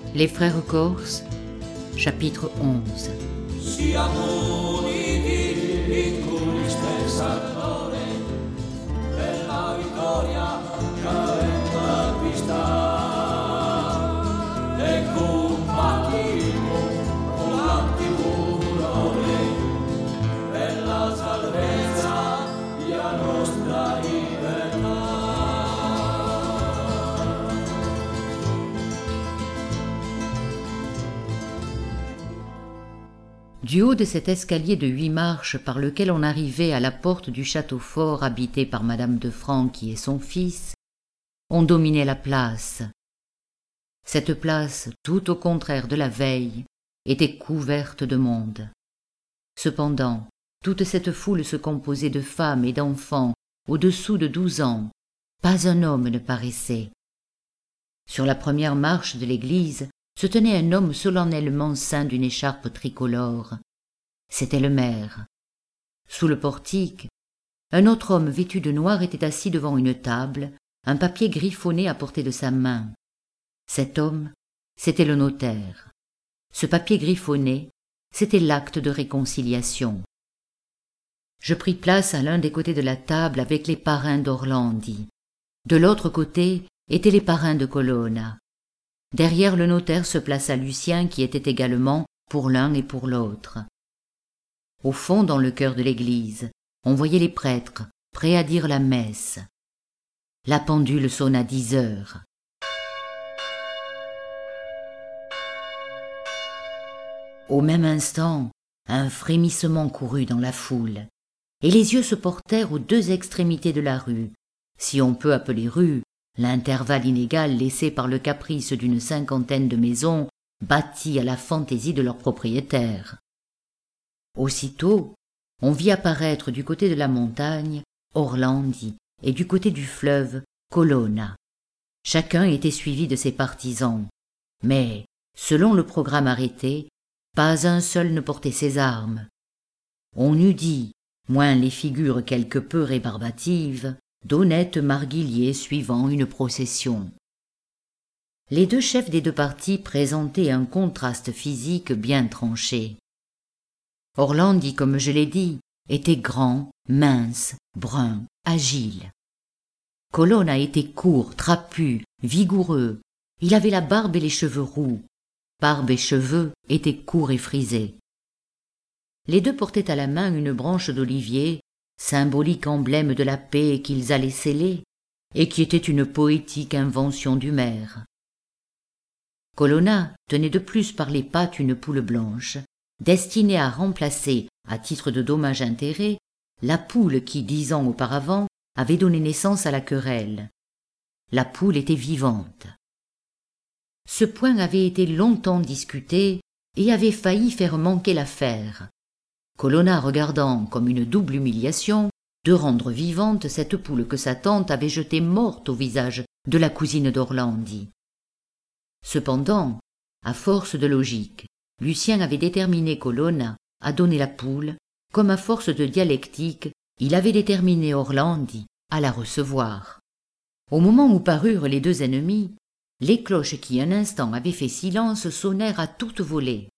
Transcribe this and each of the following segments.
Les frères corses, chapitre 11. Siamo uniti in cui stessa gloria, per la vittoria che avem acquistat. E combattimmo con l'antimurore, per la salvezza e la nostra libertà. Du haut de cet escalier de 8 marches par lequel on arrivait à la porte du château fort habité par Madame de Franquy et son fils, on dominait la place. Cette place, tout au contraire de la veille, était couverte de monde. Cependant, toute cette foule se composait de femmes et d'enfants au-dessous de 12 ans. Pas un homme ne paraissait. Sur la première marche de l'église se tenait un homme solennellement ceint d'une écharpe tricolore. C'était le maire. Sous le portique, un autre homme vêtu de noir était assis devant une table, un papier griffonné à portée de sa main. Cet homme, c'était le notaire. Ce papier griffonné, c'était l'acte de réconciliation. Je pris place à l'un des côtés de la table avec les parrains d'Orlandi. De l'autre côté étaient les parrains de Colonna. Derrière le notaire se plaça Lucien qui était également pour l'un et pour l'autre. Au fond, dans le chœur de l'église, on voyait les prêtres, prêts à dire la messe. La pendule sonna 10 heures. Au même instant, un frémissement courut dans la foule, et les yeux se portèrent aux deux extrémités de la rue, si on peut appeler rue, l'intervalle inégal laissé par le caprice d'une 50aine de maisons bâties à la fantaisie de leurs propriétaires. Aussitôt, on vit apparaître du côté de la montagne Orlandi et du côté du fleuve Colonna. Chacun était suivi de ses partisans, mais, selon le programme arrêté, pas un seul ne portait ses armes. On eût dit, moins les figures quelque peu rébarbatives, d'honnêtes marguilliers suivant une procession. Les deux chefs des deux partis présentaient un contraste physique bien tranché. Orlandi, comme je l'ai dit, était grand, mince, brun, agile. Colonna était court, trapu, vigoureux. Il avait la barbe et les cheveux roux. Barbe et cheveux étaient courts et frisés. Les deux portaient à la main une branche d'olivier, symbolique emblème de la paix qu'ils allaient sceller, et qui était une poétique invention du maire. Colonna tenait de plus par les pattes une poule blanche, destinée à remplacer, à titre de dommage-intérêt, la poule qui, 10 ans auparavant, avait donné naissance à la querelle. La poule était vivante. Ce point avait été longtemps discuté et avait failli faire manquer l'affaire. Colonna regardant comme une double humiliation de rendre vivante cette poule que sa tante avait jetée morte au visage de la cousine d'Orlandi. Cependant, à force de logique, Lucien avait déterminé Colonna à donner la poule, comme à force de dialectique, il avait déterminé Orlandi à la recevoir. Au moment où parurent les deux ennemis, les cloches qui un instant avaient fait silence sonnèrent à toute volée.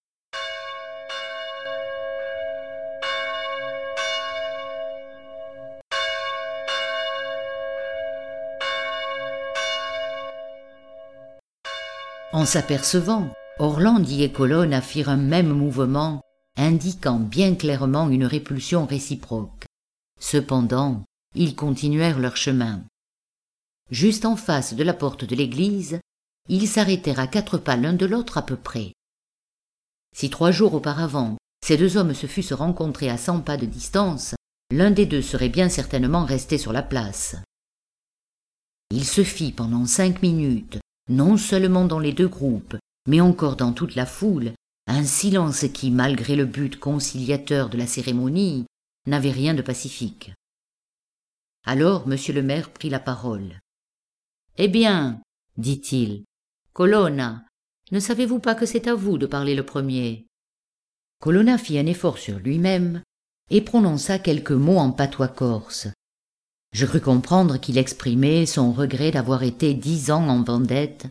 En s'apercevant, Orlandi et Colonna firent un même mouvement, indiquant bien clairement une répulsion réciproque. Cependant, ils continuèrent leur chemin. Juste en face de la porte de l'église, ils s'arrêtèrent à 4 pas l'un de l'autre à peu près. Si 3 jours auparavant, ces deux hommes se fussent rencontrés à 100 pas de distance, l'un des deux serait bien certainement resté sur la place. Il se fit pendant 5 minutes, non seulement dans les deux groupes, mais encore dans toute la foule, un silence qui, malgré le but conciliateur de la cérémonie, n'avait rien de pacifique. Alors monsieur le maire prit la parole. « Eh bien, dit-il, Colonna, ne savez-vous pas que c'est à vous de parler le premier ?» Colonna fit un effort sur lui-même et prononça quelques mots en patois corse. Je crus comprendre qu'il exprimait son regret d'avoir été 10 ans en vendette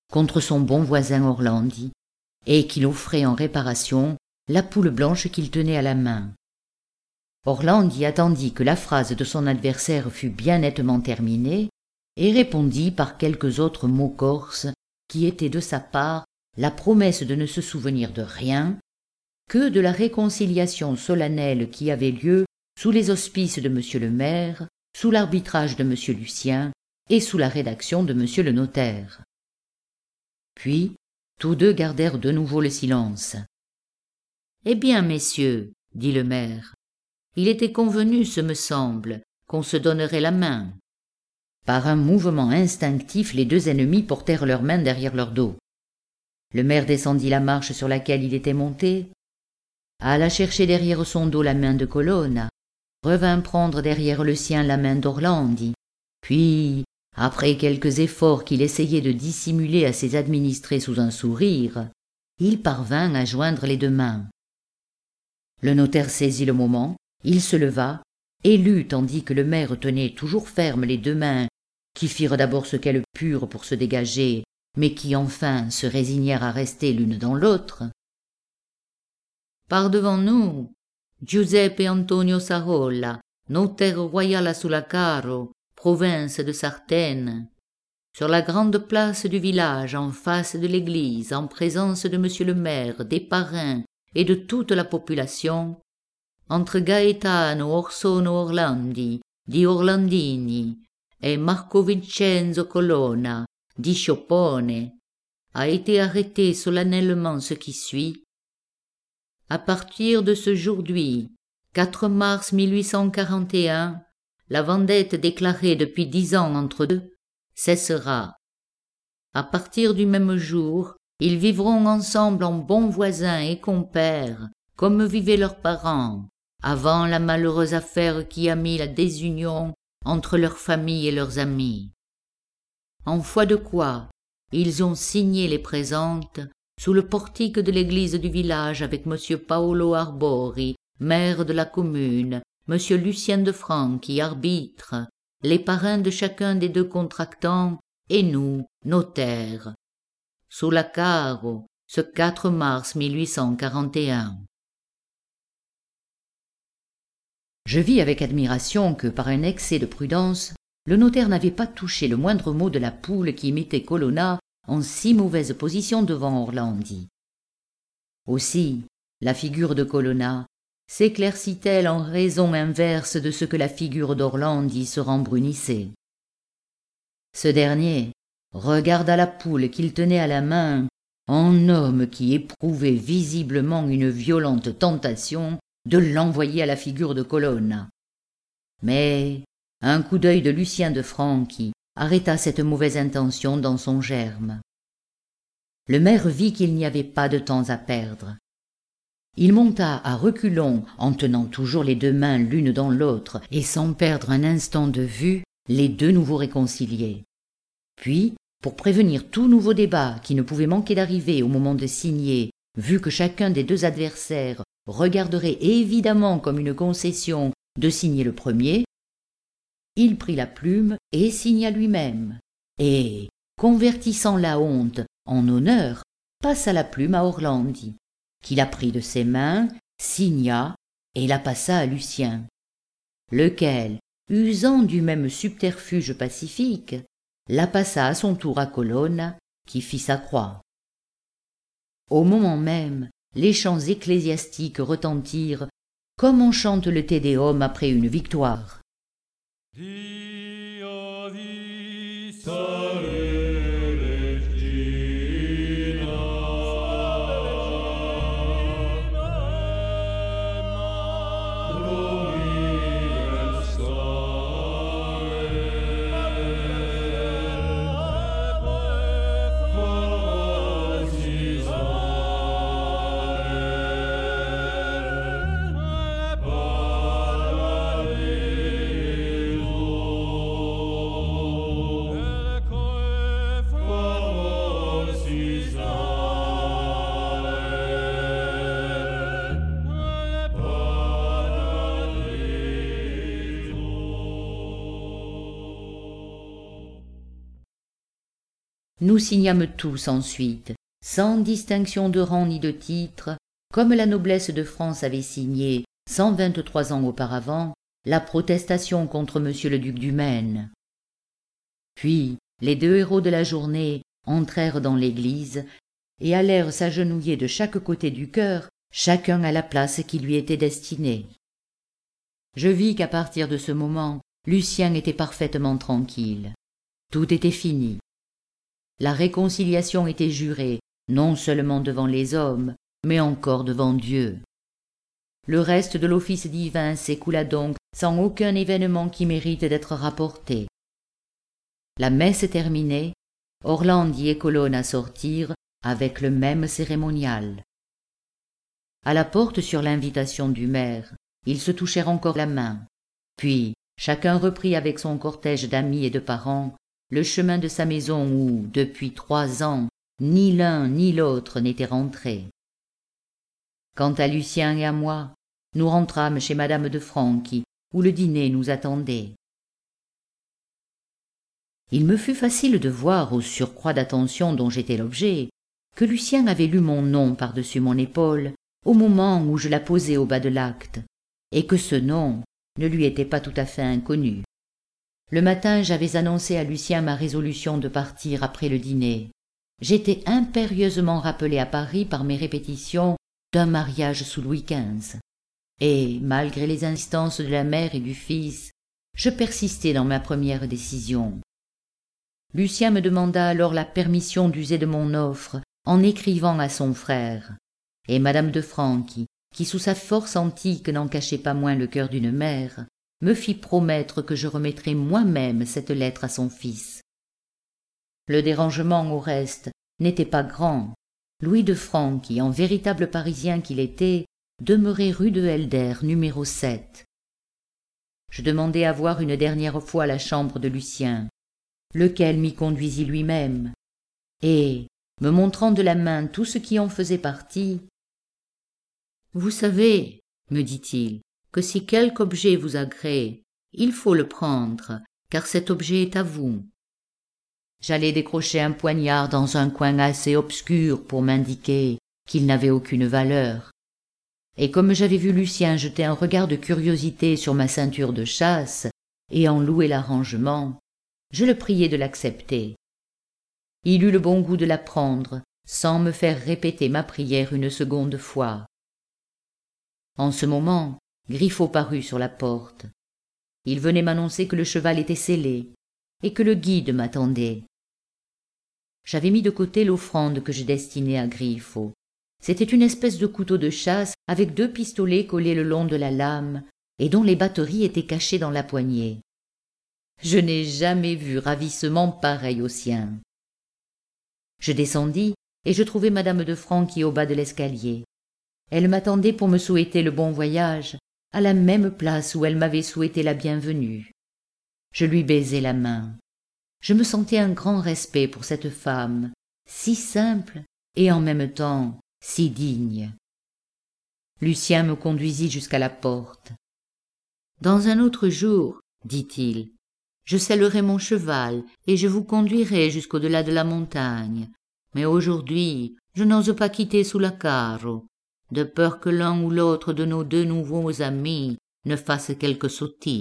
contre son bon voisin Orlandi, et qu'il offrait en réparation la poule blanche qu'il tenait à la main. Orlandi attendit que la phrase de son adversaire fût bien nettement terminée, et répondit par quelques autres mots corses qui étaient de sa part la promesse de ne se souvenir de rien que de la réconciliation solennelle qui avait lieu sous les auspices de monsieur le maire, sous l'arbitrage de monsieur Lucien et sous la rédaction de monsieur le notaire. Puis tous deux gardèrent de nouveau le silence. « Eh bien, messieurs, dit le maire, il était convenu, ce me semble, qu'on se donnerait la main. » Par un mouvement instinctif, les deux ennemis portèrent leurs mains derrière leur dos. Le maire descendit la marche sur laquelle il était monté, alla chercher derrière son dos la main de Colonna, revint prendre derrière le sien la main d'Orlandi, puis, après quelques efforts qu'il essayait de dissimuler à ses administrés sous un sourire, il parvint à joindre les deux mains. Le notaire saisit le moment, il se leva et lut tandis que le maire tenait toujours fermes les deux mains qui firent d'abord ce qu'elles purent pour se dégager, mais qui enfin se résignèrent à rester l'une dans l'autre. Par devant nous, Giuseppe Antonio Sarolla, notaire royal à Sulacaro, province de Sartène, sur la grande place du village, en face de l'église, en présence de monsieur le maire, des parrains et de toute la population, entre Gaetano Orsono Orlandi, di Orlandini, et Marco Vincenzo Colonna, di Sciopone, a été arrêté solennellement ce qui suit. À partir de ce jour-là, 4 mars 1841, la vendette déclarée depuis 10 ans entre eux cessera. À partir du même jour, ils vivront ensemble en bons voisins et compères, comme vivaient leurs parents, avant la malheureuse affaire qui a mis la désunion entre leurs familles et leurs amis. En foi de quoi, ils ont signé les présentes sous le portique de l'église du village avec monsieur Paolo Arbori, maire de la commune, monsieur Lucien de Franchi, arbitre, les parrains de chacun des deux contractants et nous, notaires. Sulacaro, ce 4 mars 1841. Je vis avec admiration que, par un excès de prudence, le notaire n'avait pas touché le moindre mot de la poule qui mettait Colonna en si mauvaise position devant Orlandi. Aussi, la figure de Colonna s'éclaircit-elle en raison inverse de ce que la figure d'Orlandi se rembrunissait. Ce dernier regarda la poule qu'il tenait à la main en homme qui éprouvait visiblement une violente tentation de l'envoyer à la figure de Colonna. Mais un coup d'œil de Lucien de Franchi arrêta cette mauvaise intention dans son germe. Le maire vit qu'il n'y avait pas de temps à perdre. Il monta à reculons en tenant toujours les deux mains l'une dans l'autre et sans perdre un instant de vue les deux nouveaux réconciliés. Puis, pour prévenir tout nouveau débat qui ne pouvait manquer d'arriver au moment de signer, vu que chacun des deux adversaires regarderait évidemment comme une concession de signer le premier, il prit la plume et signa lui-même, et, convertissant la honte en honneur, passa la plume à Orlandi, qui la prit de ses mains, signa et la passa à Lucien, lequel, usant du même subterfuge pacifique, la passa à son tour à Colonna, qui fit sa croix. Au moment même, les chants ecclésiastiques retentirent comme on chante le Te Deum après une victoire. Dio di Nous signâmes tous ensuite, sans distinction de rang ni de titre, comme la noblesse de France avait signé 123 ans auparavant, la protestation contre monsieur le duc du Maine. Puis les deux héros de la journée entrèrent dans l'église et allèrent s'agenouiller de chaque côté du chœur, chacun à la place qui lui était destinée. Je vis qu'à partir de ce moment, Lucien était parfaitement tranquille. Tout était fini. La réconciliation était jurée, non seulement devant les hommes, mais encore devant Dieu. Le reste de l'office divin s'écoula donc sans aucun événement qui mérite d'être rapporté. La messe terminée, Orlandi et Colonna sortirent avec le même cérémonial. À la porte, sur l'invitation du maire, ils se touchèrent encore la main, puis chacun reprit avec son cortège d'amis et de parents le chemin de sa maison où, depuis 3 ans, ni l'un ni l'autre n'était rentré. Quant à Lucien et à moi, nous rentrâmes chez madame de Franchi, où le dîner nous attendait. Il me fut facile de voir, au surcroît d'attention dont j'étais l'objet, que Lucien avait lu mon nom par-dessus mon épaule au moment où je la posais au bas de l'acte, et que ce nom ne lui était pas tout à fait inconnu. Le matin, j'avais annoncé à Lucien ma résolution de partir après le dîner. J'étais impérieusement rappelé à Paris par mes répétitions d'un mariage sous Louis XV. Et, malgré les instances de la mère et du fils, je persistai dans ma première décision. Lucien me demanda alors la permission d'user de mon offre en écrivant à son frère, et madame de Franchi, qui sous sa force antique n'en cachait pas moins le cœur d'une mère, me fit promettre que je remettrais moi-même cette lettre à son fils. Le dérangement, au reste, n'était pas grand. Louis de Franchi, en véritable Parisien qu'il était, demeurait rue de Helder, numéro 7. Je demandai à voir une dernière fois la chambre de Lucien, lequel m'y conduisit lui-même, et, me montrant de la main tout ce qui en faisait partie, « Vous savez, me dit-il, que si quelque objet vous agrée, il faut le prendre, car cet objet est à vous. » J'allais décrocher un poignard dans un coin assez obscur pour m'indiquer qu'il n'avait aucune valeur. Et comme j'avais vu Lucien jeter un regard de curiosité sur ma ceinture de chasse et en louer l'arrangement, je le priai de l'accepter. Il eut le bon goût de la prendre, sans me faire répéter ma prière une seconde fois. En ce moment, Griffo parut sur la porte. Il venait m'annoncer que le cheval était sellé et que le guide m'attendait. J'avais mis de côté l'offrande que je destinais à Griffo. C'était une espèce de couteau de chasse avec 2 pistolets collés le long de la lame et dont les batteries étaient cachées dans la poignée. Je n'ai jamais vu ravissement pareil au sien. Je descendis et je trouvai madame de Franchi au bas de l'escalier. Elle m'attendait pour me souhaiter le bon voyage, à la même place où elle m'avait souhaité la bienvenue. Je lui baisai la main. Je me sentais un grand respect pour cette femme, si simple et en même temps si digne. Lucien me conduisit jusqu'à la porte. « Dans un autre jour, dit-il, je sellerai mon cheval et je vous conduirai jusqu'au-delà de la montagne. Mais aujourd'hui, je n'ose pas quitter Sullacaro, de peur que l'un ou l'autre de nos 2 nouveaux amis ne fasse quelque sottise. »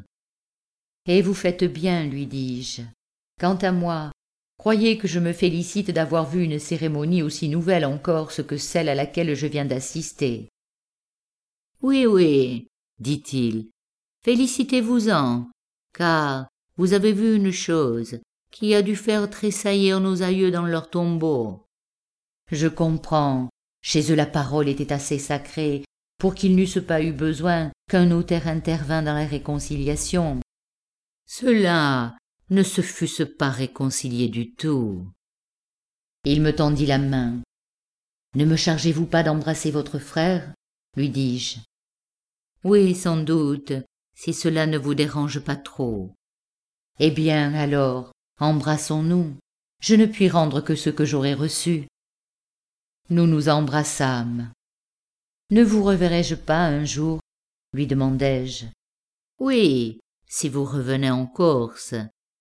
« Et vous faites bien, lui dis-je. Quant à moi, croyez que je me félicite d'avoir vu une cérémonie aussi nouvelle en Corse que celle à laquelle je viens d'assister. »« Oui, oui, dit-il, félicitez-vous-en, car vous avez vu une chose qui a dû faire tressaillir nos aïeux dans leur tombeau. Je comprends, chez eux la parole était assez sacrée pour qu'ils n'eussent pas eu besoin qu'un notaire intervînt dans la réconciliation. Ceux-là ne se fussent pas réconciliés du tout. » Il me tendit la main. « Ne me chargez-vous pas d'embrasser votre frère ?» lui dis-je. « Oui, sans doute, si cela ne vous dérange pas trop. »« Eh bien, alors, embrassons-nous. Je ne puis rendre que ce que j'aurai reçu. » Nous nous embrassâmes. « Ne vous reverrai-je pas un jour ?» lui demandai-je. « Oui, si vous revenez en Corse. »«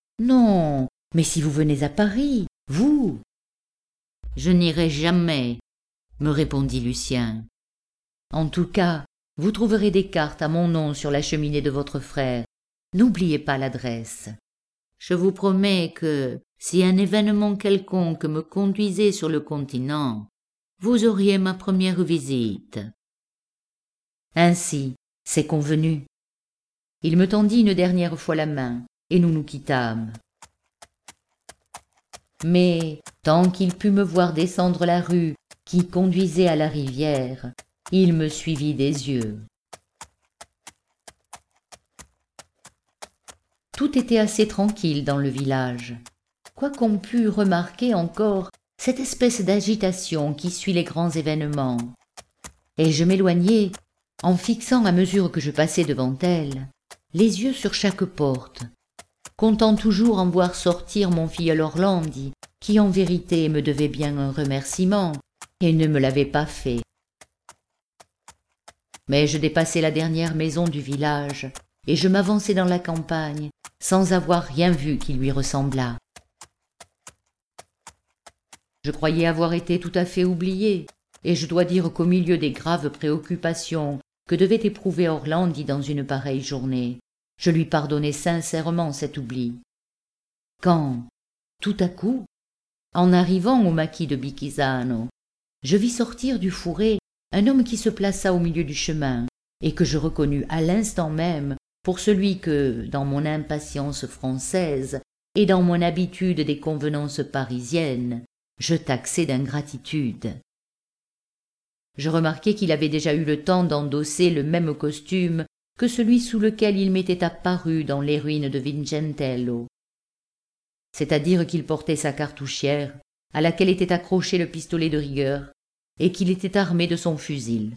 Non, Mais si vous venez à Paris, vous... Je n'irai jamais, me répondit Lucien. En tout cas, vous trouverez des cartes à mon nom sur la cheminée de votre frère. N'oubliez pas l'adresse. Je vous promets que, si un événement quelconque me conduisait sur le continent, vous auriez ma première visite. Ainsi, c'est convenu. Il me tendit une dernière fois la main, et nous nous quittâmes. Mais, tant qu'il put me voir descendre la rue qui conduisait à la rivière, il me suivit des yeux. Tout était assez tranquille dans le village, quoiqu'on pût remarquer encore cette espèce d'agitation qui suit les grands événements. Et je m'éloignai, en fixant à mesure que je passais devant elle, les yeux sur chaque porte, comptant toujours en voir sortir mon filleul Orlandi, qui en vérité me devait bien un remerciement, et ne me l'avait pas fait. Mais je dépassai la dernière maison du village, et je m'avançai dans la campagne, sans avoir rien vu qui lui ressemblât. Je croyais avoir été tout à fait oublié, et je dois dire qu'au milieu des graves préoccupations que devait éprouver Orlandi dans une pareille journée, je lui pardonnai sincèrement cet oubli. Quand, tout à coup, en arrivant au maquis de Bichisano, je vis sortir du fourré un homme qui se plaça au milieu du chemin, et que je reconnus à l'instant même pour celui que, dans mon impatience française et dans mon habitude des convenances parisiennes, je taxai d'ingratitude. Je remarquai qu'il avait déjà eu le temps d'endosser le même costume que celui sous lequel il m'était apparu dans les ruines de Vincentello. C'est-à-dire qu'il portait sa cartouchière, à laquelle était accroché le pistolet de rigueur, et qu'il était armé de son fusil.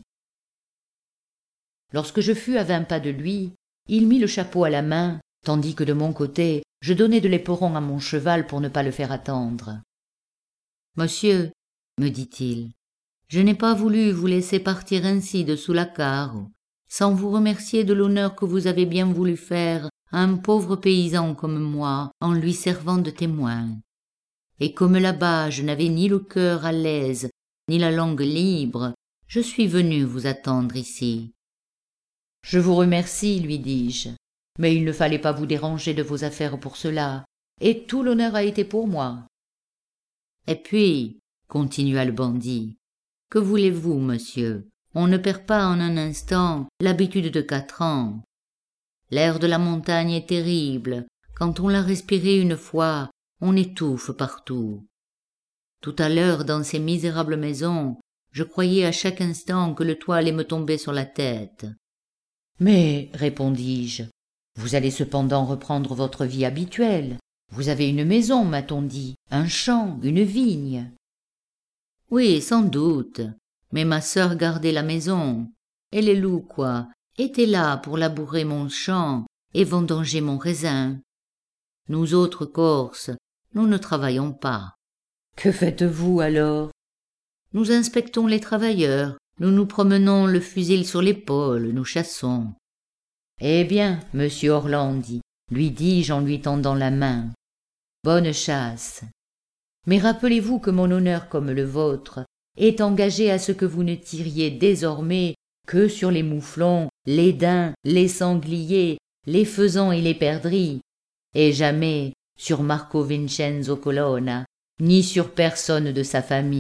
Lorsque je fus à 20 pas de lui, il mit le chapeau à la main, tandis que de mon côté, je donnais de l'éperon à mon cheval pour ne pas le faire attendre. « Monsieur, me dit-il, je n'ai pas voulu vous laisser partir ainsi de sous la carre, sans vous remercier de l'honneur que vous avez bien voulu faire à un pauvre paysan comme moi en lui servant de témoin. Et comme là-bas je n'avais ni le cœur à l'aise, ni la langue libre, je suis venu vous attendre ici. » « Je vous remercie, lui dis-je, mais il ne fallait pas vous déranger de vos affaires pour cela, et tout l'honneur a été pour moi. » « Et puis, continua le bandit, que voulez-vous, monsieur, on ne perd pas en un instant l'habitude de 4 ans. L'air de la montagne est terrible, quand on l'a respiré une fois, on étouffe partout. Tout à l'heure, dans ces misérables maisons, je croyais à chaque instant que le toit allait me tomber sur la tête. « Mais, répondis-je, vous allez cependant reprendre votre vie habituelle. Vous avez une maison, m'a-t-on dit, un champ, une vigne. »« Oui, sans doute, mais ma sœur gardait la maison, et les loups, quoi, étaient là pour labourer mon champ et vendanger mon raisin. Nous autres Corses, nous ne travaillons pas. »« Que faites-vous alors ?»« Nous inspectons les travailleurs. Nous nous promenons le fusil sur l'épaule, nous chassons. »« Eh bien, monsieur Orlandi, lui dis-je en lui tendant la main, bonne chasse. Mais rappelez-vous que mon honneur comme le vôtre est engagé à ce que vous ne tiriez désormais que sur les mouflons, les daims, les sangliers, les faisans et les perdrix, et jamais sur Marco Vincenzo Colonna, ni sur personne de sa famille. »«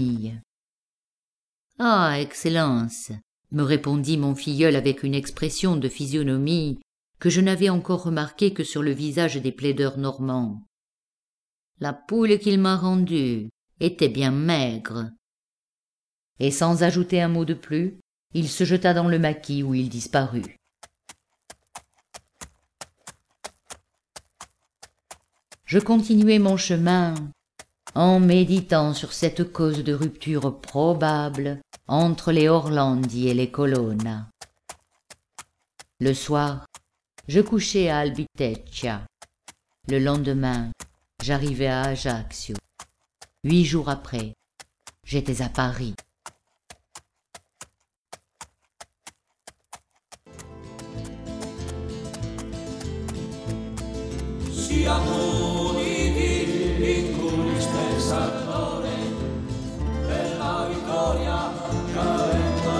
Ah, Excellence, me répondit mon filleul avec une expression de physionomie que je n'avais encore remarquée que sur le visage des plaideurs normands. La poule qu'il m'a rendue était bien maigre. » Et sans ajouter un mot de plus, il se jeta dans le maquis où il disparut. Je continuai mon chemin en méditant sur cette cause de rupture probable entre les Orlandi et les Colonna. Le soir, je couchai à Albiteccia. Le lendemain, j'arrivai à Ajaccio. 8 jours après, j'étais à Paris. Siamo uniti Salvatore, per la vittoria che aveva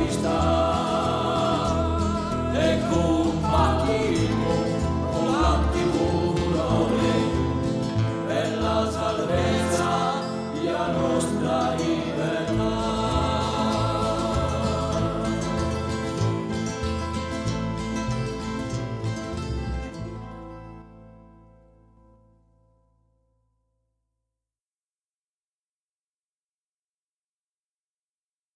acquistato. E combattimmo con l'antiburone per la salvezza di nostra libertà.